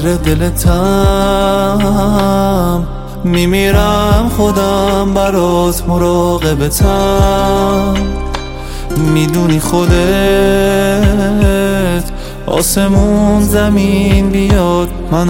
دلتم، میمیرم خودم برات مراقبتم. میدونی خودت آسمون زمین بیاد من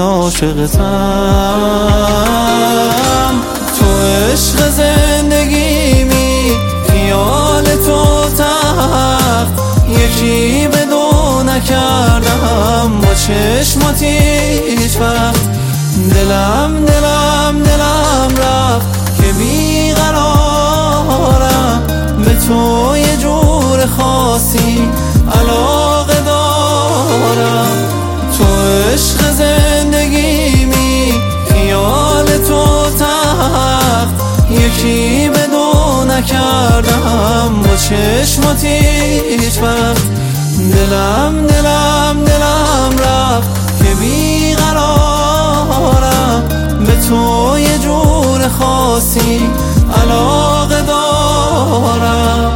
عاشقتم. تو عشق زندگیمی، خیال تو تخت، یکی به دو نکردم با چشمات هیچ وقت. دلم رفت که بیقرارم، به تو یه جور خاصی علاقه دارم. تو عشق زندگیمی، خیال تو تخت، یکی به دو نکردم با چشمات هیچ وقت. دلم رفت که بیقرارم، به تو یه جور خاصی علاقه دارم.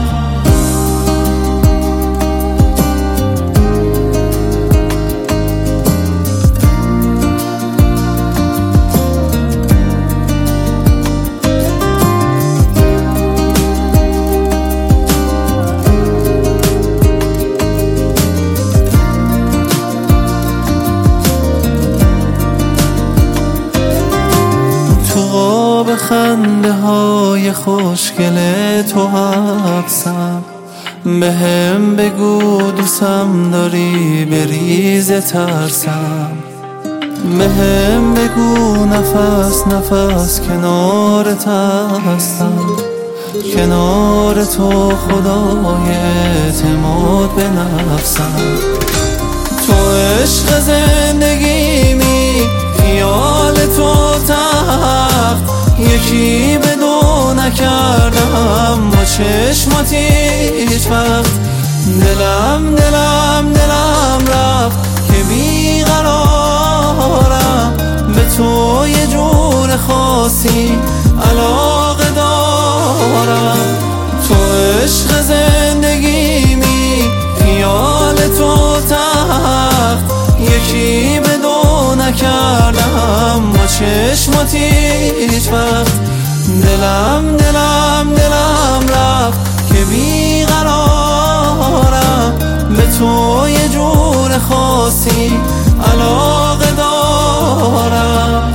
به خنده های خوشگل تو حبسم، به هم بگو دوستم داری بریز ترسم. به هم بگو نفس کنارت هستم، کنار تو خدای اعتماد به نفسم. تو عشق زندگیمی، خیال تو تخت، یکی به دو نکردم با چشمات هیچ وقت. دلم رفت که بیقرارم، به تو یه جور خاصی علاقه دارم. تو عشق زندگیمی، خیال تو تخت، یکی به دو نکردم با چشمات هیچ وقت. دلم رفت که بیقرارم، به تو یه جور خاصی علاقه دارم.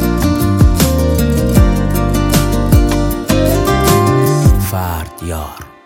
یار